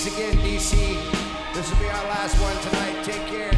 Thanks again, DC. This will be our last one tonight. Take care.